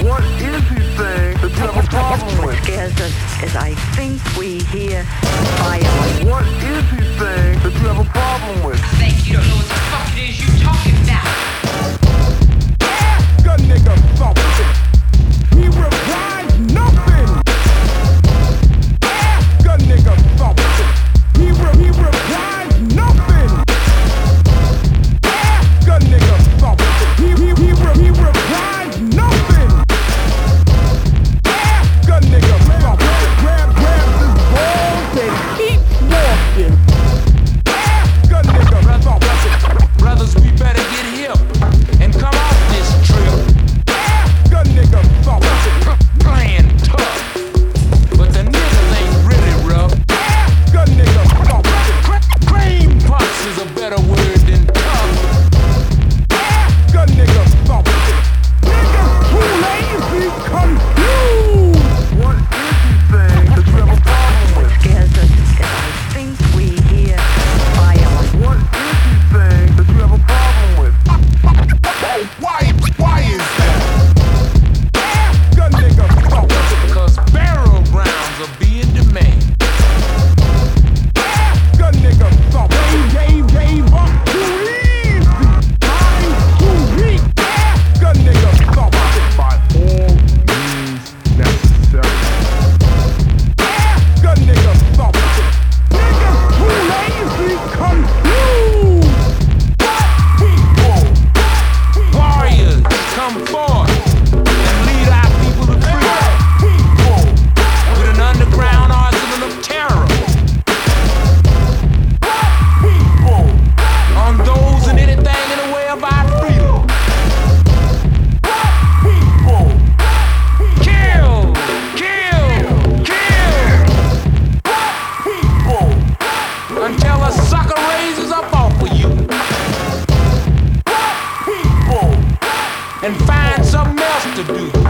What is he saying that you have a problem with? What scares us is I think we hear fire. What is he saying that you have a problem with? I think you don't know what the fuck it is you talking about. Gun nigga thumping. He replies nothing. Gun nigga thumping. He replies nothing. Gun nigga thumping. He replies nothing. Gun nigga thumping. Grab his balls and keep walking. Gun nigga thumping. Brothers, we better get hip and come off this trip. Gun nigga thumping. Playing tough, but the niggas ain't really rough. Gun nigga thumping. Cream puffs is a better word than tough. Gun nigga thumping. Niggas too lazy, confused. What is he saying that you have a problem with? What scares us is I think we hear fire. What is he saying that you have a problem with? Why is that? Gun nigga thumping. Cause barrel rounds are being demanded. Gun nigga thumping. Gave up too easy. I'm too weak. Gun nigga thumping. By all means necessary. Gun nigga thumping. Niggas too lazy, confused. Warriors, come forth and lead our people to freedom with an underground arsenal of terror on those and anything in the way of our freedom. Kill! Kill! Kill! Until a sucker raises up off of you and find something else to do.